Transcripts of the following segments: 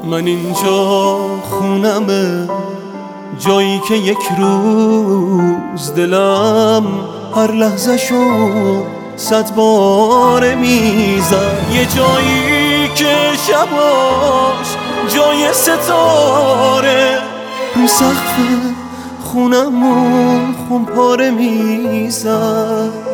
من اینجا خونمه، جایی که یک روز دلم هر لحظه شو 100 بار میزد. یه جایی که شباش جای ستاره، رو سقف خونمون خونپاره میزد.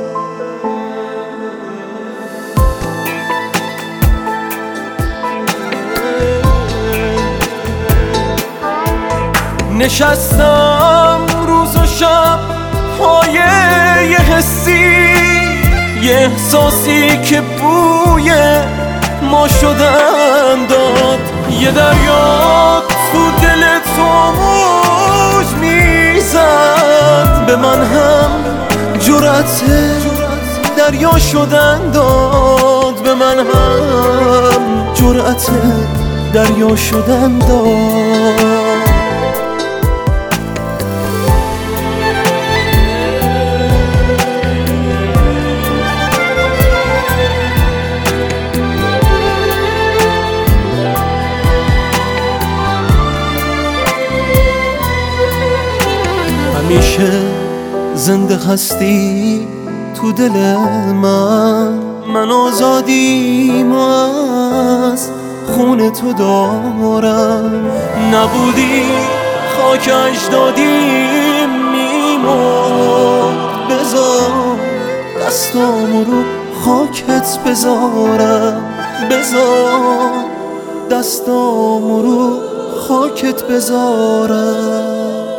نشستم روز و شب پای یه حسی، یه احساسی که بوی ما شدن داد. یه دریا تو دل تو موج میزد، به من هم جرأت دریا شدن داد. به من هم جرأت دریا شدن داد. همیشه زنده هستی تو دل من آزادیم از خون تو دارم. نبودی خاک اجدادیم میمرد، بذار دستامو رو خاکت بذارم، بذار دستامو رو خاکت بذارم.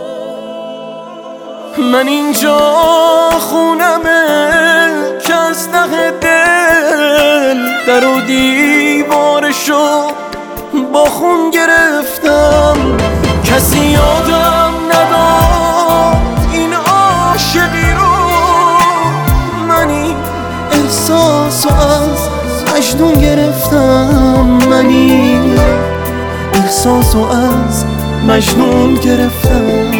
من اینجا خونمه که از ته دل در و دیوارشو با خون گرفتم. کسی یادم نداد این عاشقی رو، من این احساسو از مجنون گرفتم. من این احساسو از مجنون گرفتم.